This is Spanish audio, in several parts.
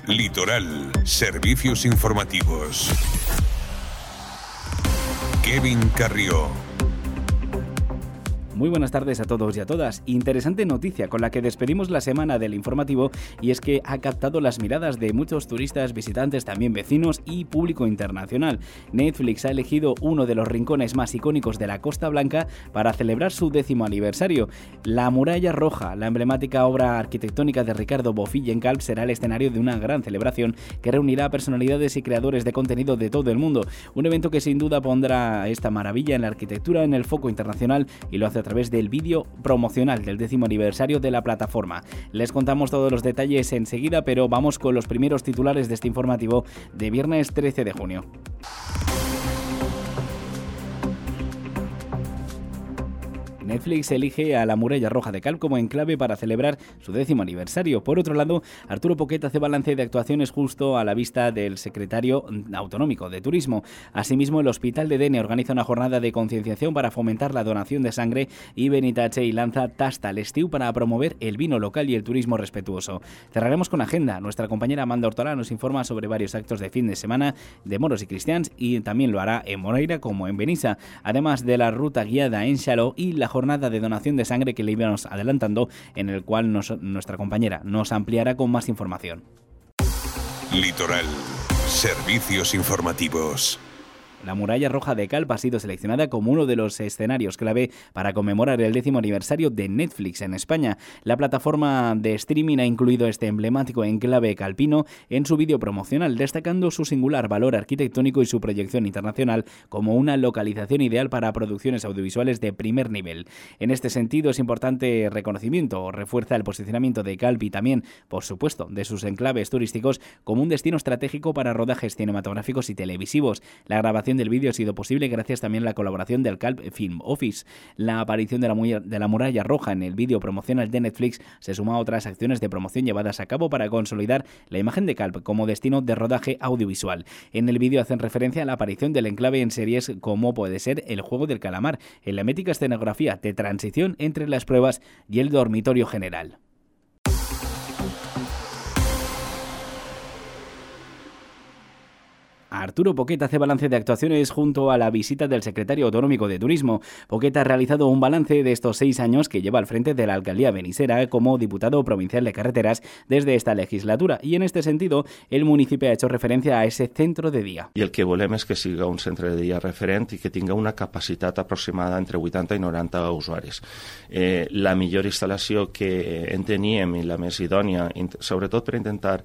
Litoral, servicios informativos. Kevin Carrió. Muy buenas tardes a todos y a todas. Interesante noticia con la que despedimos la semana del informativo, y es que ha captado las miradas de muchos turistas, visitantes, también vecinos y público internacional. Netflix ha elegido uno de los rincones más icónicos de la Costa Blanca para celebrar su 10º aniversario. La Muralla Roja, la emblemática obra arquitectónica de Ricardo Bofill en Calp, será el escenario de una gran celebración que reunirá a personalidades y creadores de contenido de todo el mundo. Un evento que sin duda pondrá esta maravilla en la arquitectura en el foco internacional, y lo hace a través del vídeo promocional del 10º aniversario de la plataforma. Les contamos todos los detalles enseguida, pero vamos con los primeros titulares de este informativo de viernes 13 de junio. Netflix elige a la Muralla Roja de Calp como enclave para celebrar su 10º aniversario. Por otro lado, Arturo Poquet hace balance de actuaciones justo a la vista del secretario autonómico de Turismo. Asimismo, el Hospital de Dene organiza una jornada de concienciación para fomentar la donación de sangre, y Benitatxell lanza Tasta l'Estiu para promover el vino local y el turismo respetuoso. Cerraremos con agenda. Nuestra compañera Amanda Hortolà nos informa sobre varios actos de fin de semana de moros y cristians, y también lo hará en Moreira como en Benissa, además de la ruta guiada en Xaló y la jornada de donación de sangre que le íbamos adelantando, en el cual nuestra compañera nos ampliará con más información. Litoral, servicios informativos. La Muralla Roja de Calp ha sido seleccionada como uno de los escenarios clave para conmemorar el 10º aniversario de Netflix en España. La plataforma de streaming ha incluido este emblemático enclave calpino en su vídeo promocional, destacando su singular valor arquitectónico y su proyección internacional como una localización ideal para producciones audiovisuales de primer nivel. En este sentido, es importante reconocimiento, refuerza el posicionamiento de Calp y también, por supuesto, de sus enclaves turísticos como un destino estratégico para rodajes cinematográficos y televisivos. La grabación del vídeo ha sido posible gracias también a la colaboración del Calp Film Office. La aparición de la Muralla Roja en el vídeo promocional de Netflix se suma a otras acciones de promoción llevadas a cabo para consolidar la imagen de Calp como destino de rodaje audiovisual. En el vídeo hacen referencia a la aparición del enclave en series como puede ser El Juego del Calamar, en la mítica escenografía de transición entre las pruebas y el dormitorio general. Arturo Poquet hace balance de actuaciones junto a la visita del secretario autonómico de Turismo. Poquet ha realizado un balance de estos 6 años que lleva al frente de la alcaldía benissera como diputado provincial de carreteras desde esta legislatura, y en este sentido el municipio ha hecho referencia a ese centre de dia. I el que volem és que siga un centre de dia referent i que tinga una capacitat aproximada entre 80 i 90 usuaris. La millor instal·lació que en teníem i la més idònia, sobretot per intentar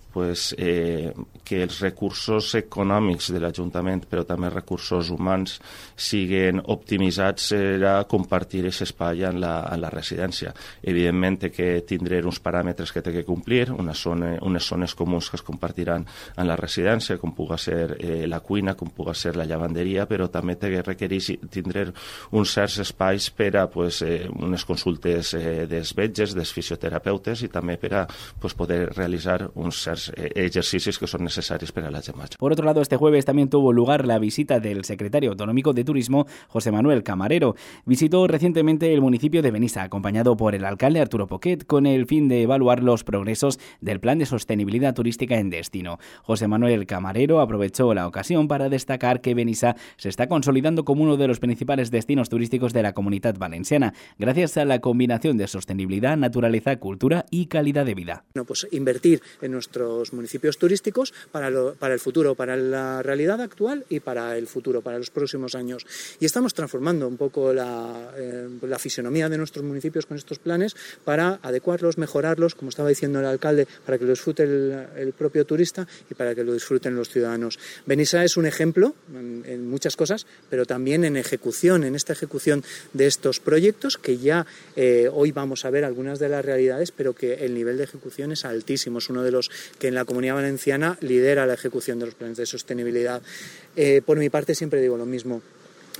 que els recursos econòmics de l'Ajuntament, però també recursos humans, siguin optimitzats, serà compartir aquest espai en la residència. Evidentment que tindré uns paràmetres que té que complir, unes zones comuns que es compartiran en la residència, com pugui ser la cuina, com pugui ser la lavanderia, però també té que requerir tindre uns certs espais per a unes consultes dels metges, dels fisioterapeutes, i també per a poder realitzar uns certs ejercicios que son necesarios para la llamadas. Por otro lado, este jueves también tuvo lugar la visita del secretario autonómico de Turismo, José Manuel Camarero. Visitó recientemente el municipio de Benissa, acompañado por el alcalde Arturo Poquet, con el fin de evaluar los progresos del plan de sostenibilidad turística en destino. José Manuel Camarero aprovechó la ocasión para destacar que Benissa se está consolidando como uno de los principales destinos turísticos de la Comunitat Valenciana, gracias a la combinación de sostenibilidad, naturaleza, cultura y calidad de vida. Invertir en nuestros municipios turísticos para el futuro, para la realidad actual y para el futuro, para los próximos años. Y estamos transformando un poco la fisonomía de nuestros municipios con estos planes para adecuarlos, mejorarlos, como estaba diciendo el alcalde, para que lo disfrute el propio turista y para que lo disfruten los ciudadanos. Benissa es un ejemplo en muchas cosas, pero también en ejecución, en esta ejecución de estos proyectos que ya hoy vamos a ver algunas de las realidades, pero que el nivel de ejecución es altísimo. Es uno de los que en la Comunidad Valenciana lidera la ejecución de los planes de sostenibilidad. Por mi parte siempre digo lo mismo.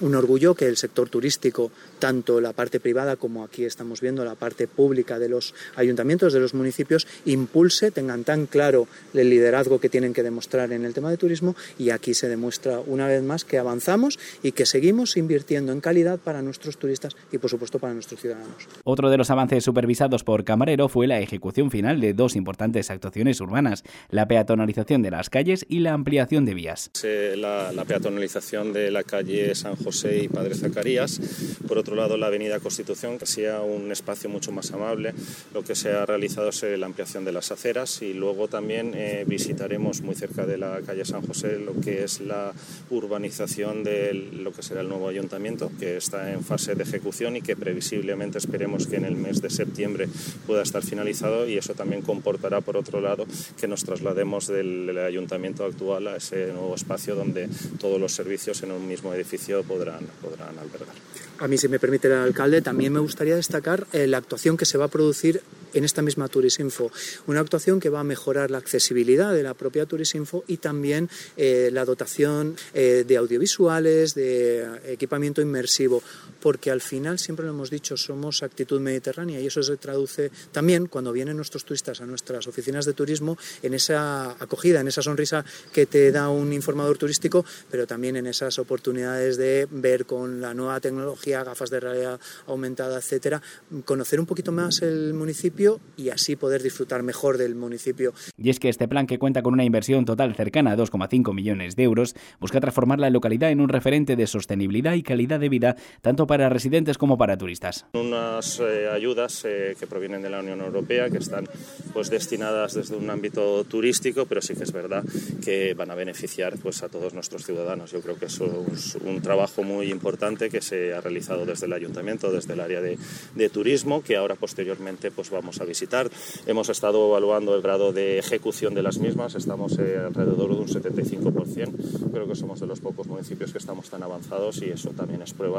un orgullo que el sector turístico, tanto la parte privada como aquí estamos viendo la parte pública de los ayuntamientos, de los municipios, impulse, tengan tan claro el liderazgo que tienen que demostrar en el tema de turismo, y aquí se demuestra una vez más que avanzamos y que seguimos invirtiendo en calidad para nuestros turistas y por supuesto para nuestros ciudadanos. Otro de los avances supervisados por Camarero fue la ejecución final de dos importantes actuaciones urbanas, la peatonalización de las calles y la ampliación de vías. La peatonalización de la calle San José y Padre Zacarías, por otro lado la avenida Constitución, que sea un espacio mucho más amable. Lo que se ha realizado es la ampliación de las aceras, y luego también visitaremos muy cerca de la calle San José lo que es la urbanización de lo que será el nuevo ayuntamiento, que está en fase de ejecución y que previsiblemente esperemos que en el mes de septiembre pueda estar finalizado, y eso también comportará, por otro lado, que nos traslademos del ayuntamiento actual a ese nuevo espacio donde todos los servicios en un mismo edificio podrán albergar. A mí, si me permite el alcalde, también me gustaría destacar la actuación que se va a producir en esta misma Turisinfo, una actuación que va a mejorar la accesibilidad de la propia Turisinfo y también la dotación de audiovisuales, de equipamiento inmersivo, porque al final, siempre lo hemos dicho, somos actitud mediterránea, y eso se traduce también cuando vienen nuestros turistas a nuestras oficinas de turismo en esa acogida, en esa sonrisa que te da un informador turístico, pero también en esas oportunidades de ver con la nueva tecnología, gafas de realidad aumentada, etcétera, conocer un poquito más el municipio y así poder disfrutar mejor del municipio. Y es que este plan, que cuenta con una inversión total cercana a 2,5 millones de euros, busca transformar la localidad en un referente de sostenibilidad y calidad de vida, tanto para residentes como para turistas. Unas ayudas que provienen de la Unión Europea, que están pues destinadas desde un ámbito turístico, pero sí que es verdad que van a beneficiar pues a todos nuestros ciudadanos. Yo creo que eso es un trabajo muy importante que se ha realizado desde el ayuntamiento, desde el área de turismo, que ahora posteriormente pues vamos a visitar. Hemos estado evaluando el grado de ejecución de las mismas, estamos alrededor de un 75%. Creo que somos de los pocos municipios que estamos tan avanzados, y eso también es prueba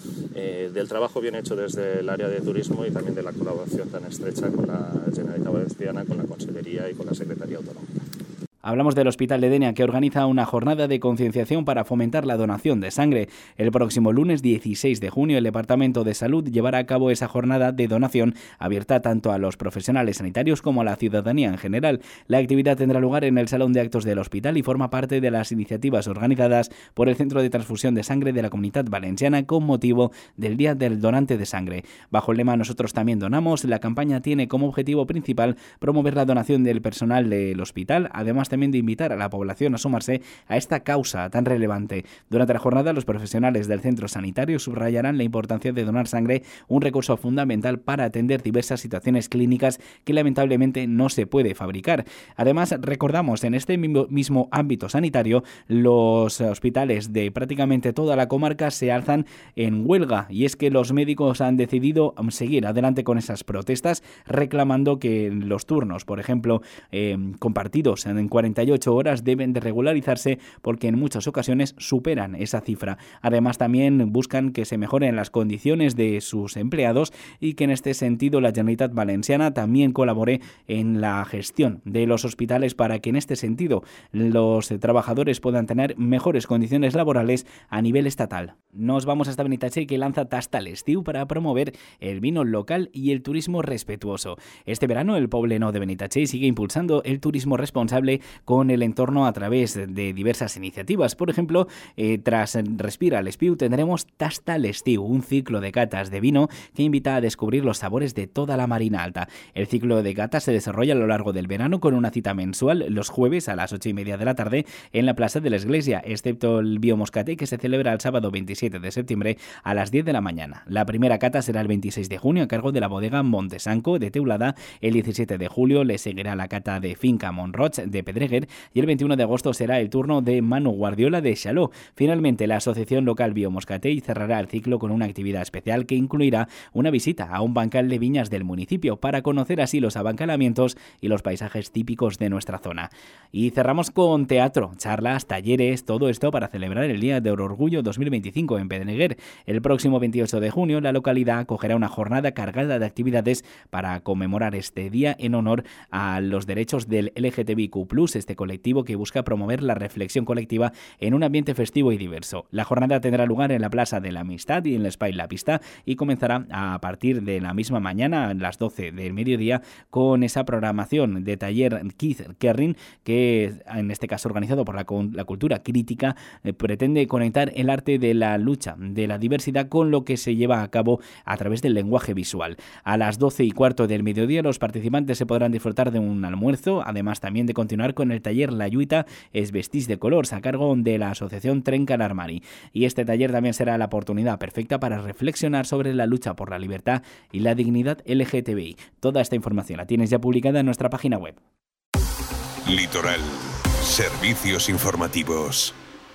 del trabajo bien hecho desde el área de turismo y también de la colaboración tan estrecha con la Generalitat Valenciana, con la Consellería y con la Secretaría Autonómica. Hablamos del Hospital de Denia, que organiza una jornada de concienciación para fomentar la donación de sangre. El próximo lunes 16 de junio el Departamento de Salud llevará a cabo esa jornada de donación abierta tanto a los profesionales sanitarios como a la ciudadanía en general. La actividad tendrá lugar en el Salón de Actos del Hospital y forma parte de las iniciativas organizadas por el Centro de Transfusión de Sangre de la Comunitat Valenciana con motivo del Día del Donante de Sangre. Bajo el lema "Nosotros también donamos", la campaña tiene como objetivo principal promover la donación del personal del hospital, además también de invitar a la población a sumarse a esta causa tan relevante. Durante la jornada, los profesionales del centro sanitario subrayarán la importancia de donar sangre, un recurso fundamental para atender diversas situaciones clínicas que lamentablemente no se puede fabricar. Además, recordamos, en este mismo ámbito sanitario, los hospitales de prácticamente toda la comarca se alzan en huelga, y es que los médicos han decidido seguir adelante con esas protestas, reclamando que los turnos, por ejemplo, compartidos en 48 horas deben de regularizarse, porque en muchas ocasiones superan esa cifra. Además, también buscan que se mejoren las condiciones de sus empleados y que en este sentido la Generalitat Valenciana también colabore en la gestión de los hospitales para que en este sentido los trabajadores puedan tener mejores condiciones laborales a nivel estatal. Nos vamos hasta Benitatxell, que lanza Tasta l'Estiu para promover el vino local y el turismo respetuoso. Este verano el Pobleno de Benitatxell sigue impulsando el turismo responsable con el entorno a través de diversas iniciativas. Por ejemplo, tras Respira l'Estiu tendremos Tasta l'Estiu, un ciclo de catas de vino que invita a descubrir los sabores de toda la Marina Alta. El ciclo de catas se desarrolla a lo largo del verano con una cita mensual los jueves a las 8:30 de la tarde en la Plaza de la Iglesia, excepto el Biomoscaté, que se celebra el sábado 27 de septiembre a las 10 de la mañana. La primera cata será el 26 de junio a cargo de la bodega Montesanco de Teulada. El 17 de julio le seguirá la cata de Finca Montroig de Pedreguer y el 21 de agosto será el turno de Manu Guardiola de Xaló. Finalmente, la Asociación Local Biomoscatell cerrará el ciclo con una actividad especial que incluirá una visita a un bancal de viñas del municipio para conocer así los abancalamientos y los paisajes típicos de nuestra zona. Y cerramos con teatro, charlas, talleres, todo esto para celebrar el Día del Orgullo 2025 en Pedreguer. El próximo 28 de junio la localidad acogerá una jornada cargada de actividades para conmemorar este día en honor a los derechos del LGTBIQ+, Bus, este colectivo que busca promover la reflexión colectiva en un ambiente festivo y diverso. La jornada tendrá lugar en la Plaza de la Amistad y en l'Espai La Pista y comenzará a partir de la misma mañana, a las 12 del mediodía, con esa programación de taller Keith Kerrin, que en este caso organizado por la cultura crítica, pretende conectar el arte de la lucha de la diversidad con lo que se lleva a cabo a través del lenguaje visual. A las 12:15 del mediodía los participantes se podrán disfrutar de un almuerzo, además también de continuar con el taller La lluita es vestís de colors a cargo de la asociación Trenca l'Armari. Y este taller también será la oportunidad perfecta para reflexionar sobre la lucha por la libertad y la dignidad LGTBI. Toda esta información la tienes ya publicada en nuestra página web. Litoral. Servicios informativos.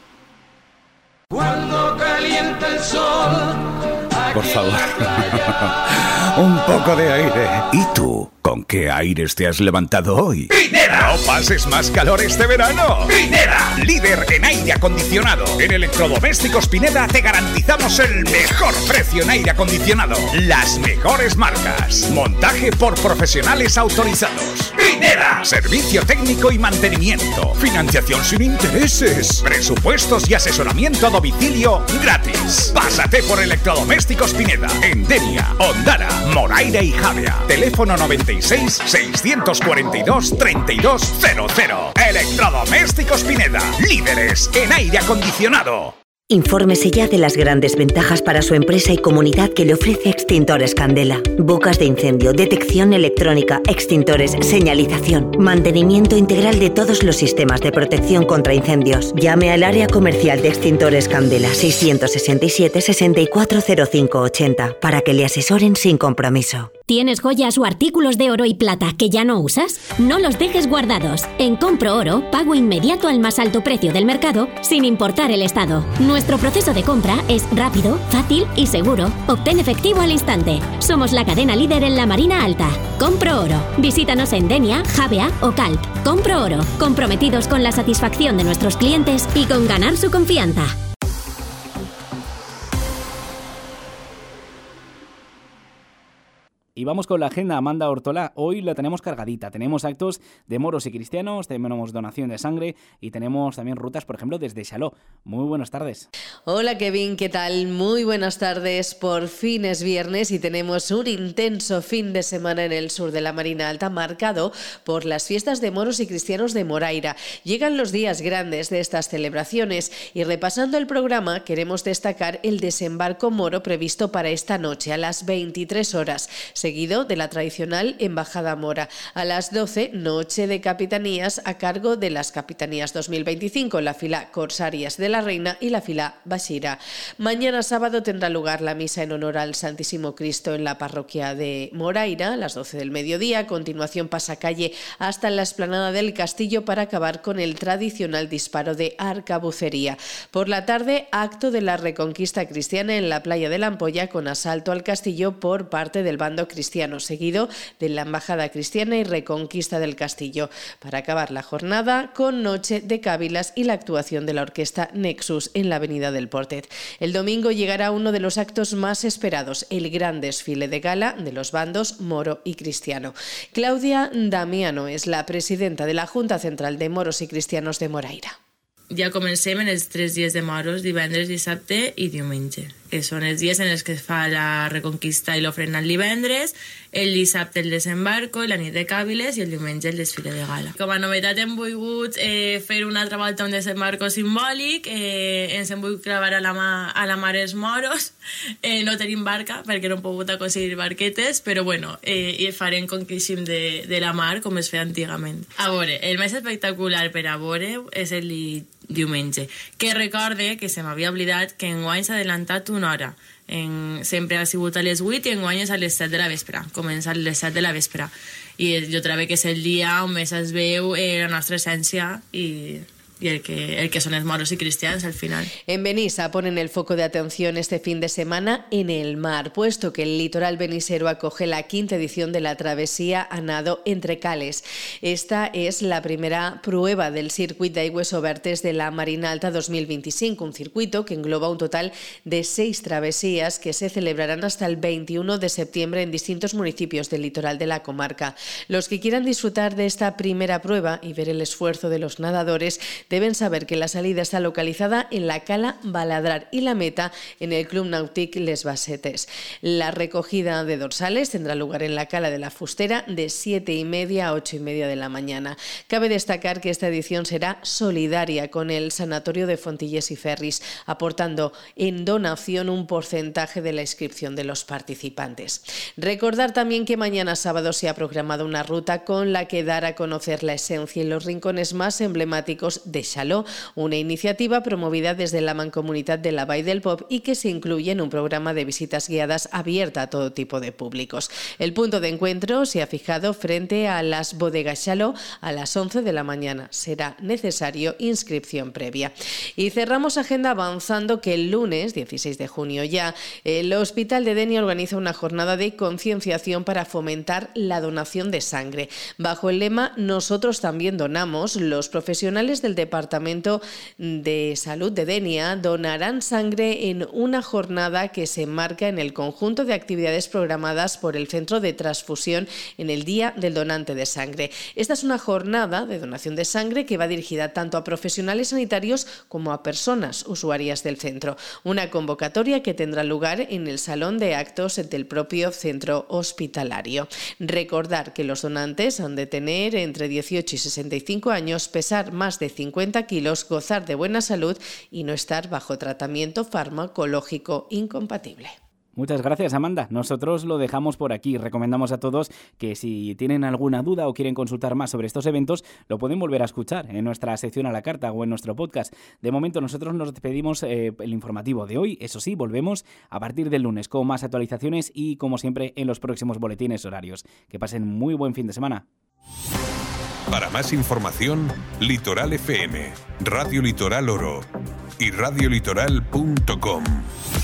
Cuando calienta el sol. Por favor. Un poco de aire. ¿Y tú? ¿Con qué aires te has levantado hoy? ¡Pineda! ¡No pases más calor este verano! ¡Pineda! Líder en aire acondicionado. En Electrodomésticos Pineda te garantizamos el mejor precio en aire acondicionado. Las mejores marcas. Montaje por profesionales autorizados. ¡Pineda! Servicio técnico y mantenimiento. Financiación sin intereses. Presupuestos y asesoramiento a domicilio gratis. Pásate por Electrodomésticos Pineda. En Denia, Ondara, Moraira y Javea. Teléfono 96-642-3200. Electrodomésticos Pineda. Líderes en aire acondicionado. Infórmese ya de las grandes ventajas para su empresa y comunidad que le ofrece Extintores Candela. Bocas de incendio, detección electrónica, extintores, señalización, mantenimiento integral de todos los sistemas de protección contra incendios. Llame al área comercial de Extintores Candela 667 640580 para que le asesoren sin compromiso. ¿Tienes joyas o artículos de oro y plata que ya no usas? No los dejes guardados. En Compro Oro, pago inmediato al más alto precio del mercado sin importar el estado. Nuestro proceso de compra es rápido, fácil y seguro. Obtén efectivo al instante. Somos la cadena líder en la Marina Alta. Compro Oro. Visítanos en Denia, Javea o Calp. Compro Oro. Comprometidos con la satisfacción de nuestros clientes y con ganar su confianza. Y vamos con la agenda, Amanda Ortola. Hoy la tenemos cargadita. Tenemos actos de moros y cristianos, tenemos donación de sangre y tenemos también rutas, por ejemplo, desde Xaló. Muy buenas tardes. Hola Kevin, ¿qué tal? Muy buenas tardes. Por fin es viernes y tenemos un intenso fin de semana en el sur de la Marina Alta, marcado por las fiestas de moros y cristianos de Moraira. Llegan los días grandes de estas celebraciones y repasando el programa queremos destacar el desembarco moro previsto para esta noche a las 23 horas. Seguido de la tradicional Embajada Mora. A las 12, noche de capitanías a cargo de las Capitanías 2025, la fila Corsarias de la Reina y la fila Bashira. Mañana sábado tendrá lugar la misa en honor al Santísimo Cristo en la parroquia de Moraira, a las 12 del mediodía. A continuación pasacalle hasta la explanada del castillo para acabar con el tradicional disparo de arcabucería. Por la tarde, acto de la Reconquista cristiana en la playa de la Ampolla con asalto al castillo por parte del bando cristiano, seguido de la Embajada Cristiana y Reconquista del Castillo, para acabar la jornada con noche de cávilas y la actuación de la orquesta Nexus en la avenida del Portet. El domingo llegará uno de los actos más esperados, el gran desfile de gala de los bandos moro y cristiano. Claudia Damiano es la presidenta de la Junta Central de Moros y Cristianos de Moraira. Ja comencem en els 3 dies de moros, divendres, dissabte i diumenge, que són els dies en els que es fa la reconquista i l'ofrena el divendres, el dissabte el desembarco, la nit de càviles i el diumenge el desfile de gala. Com a novetat hem volgut fer una altra volta un desembarco simbòlic, ens hem volgut clavar a la mar els moros, no tenim barca perquè no hem pogut aconseguir barquetes, però bueno, farem com que eixim de la mar com es feia antigament. A veure, el més espectacular per a veure és el diumenge, que recorde que se m'havia oblidat que enguany s'ha adelantat una hora. Sempre ha sigut a les 8 i enguany és a les 7 de la vespre, comença a les 7 de la vespre. I jo trobo que és el dia on més es veu la nostra essència i y el que son los moros y cristianos al final. En Benissa ponen el foco de atención este fin de semana en el mar, puesto que el litoral benisero acoge la 5ª edición de la travesía a nado entre cales. Esta es la primera prueba del Circuit d'Aigües Obertes de la Marina Alta 2025, un circuito que engloba un total de 6 travesías que se celebrarán hasta el 21 de septiembre en distintos municipios del litoral de la comarca. Los que quieran disfrutar de esta primera prueba y ver el esfuerzo de los nadadores deben saber que la salida está localizada en la Cala Baladrar y la meta en el Club Nàutic Les Basetes. La recogida de dorsales tendrá lugar en la Cala de la Fustera de 7:30 a 8:30 de la mañana. Cabe destacar que esta edición será solidaria con el Sanatorio de Fontillés y Ferris, aportando en donación un porcentaje de la inscripción de los participantes. Recordar también que mañana sábado se ha programado una ruta con la que dar a conocer la esencia y los rincones más emblemáticos de Xaló, una iniciativa promovida desde la Mancomunitat de la Vall del Pop y que se incluye en un programa de visitas guiadas abierta a todo tipo de públicos. El punto de encuentro se ha fijado frente a las bodegas Xaló a las 11 de la mañana. Será necesario inscripción previa. Y cerramos agenda avanzando que el lunes, 16 de junio ya, el Hospital de Denia organiza una jornada de concienciación para fomentar la donación de sangre. Bajo el lema "Nosotros también donamos", los profesionales del Departamento de Salud de Denia donarán sangre en una jornada que se enmarca en el conjunto de actividades programadas por el Centro de Transfusión en el Día del Donante de Sangre. Esta es una jornada de donación de sangre que va dirigida tanto a profesionales sanitarios como a personas usuarias del centro. Una convocatoria que tendrá lugar en el Salón de Actos del propio centro hospitalario. Recordar que los donantes han de tener entre 18 y 65 años, pesar más de 50 kilos, gozar de buena salud y no estar bajo tratamiento farmacológico incompatible. Muchas gracias, Amanda. Nosotros lo dejamos por aquí. Recomendamos a todos que si tienen alguna duda o quieren consultar más sobre estos eventos, lo pueden volver a escuchar en nuestra sección a la carta o en nuestro podcast. De momento nosotros nos despedimos el informativo de hoy. Eso sí, volvemos a partir del lunes con más actualizaciones y, como siempre, en los próximos boletines horarios. Que pasen muy buen fin de semana. Para más información, Litoral FM, Radio Litoral Oro y radiolitoral.com.